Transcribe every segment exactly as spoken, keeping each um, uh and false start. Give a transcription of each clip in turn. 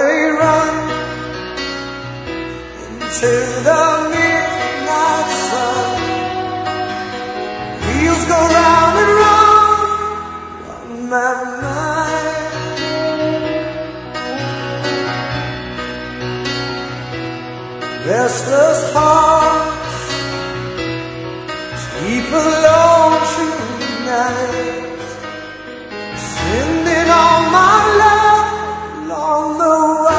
they run into the midnight sun. Wheels go round and round on my mind. Restless hearts sleep alone tonight, sending all my love along the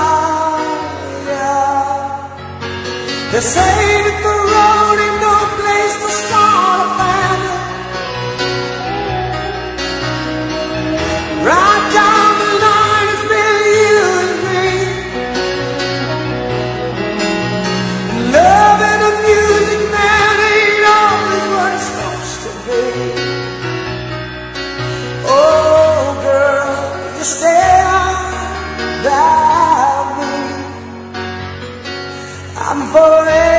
wire. They say that the road ain't no place to start a family. Right down the line, it's been you and me. Love and the music, man, ain't always what it's supposed to be. Oh, girl, you stand by me. I'm forever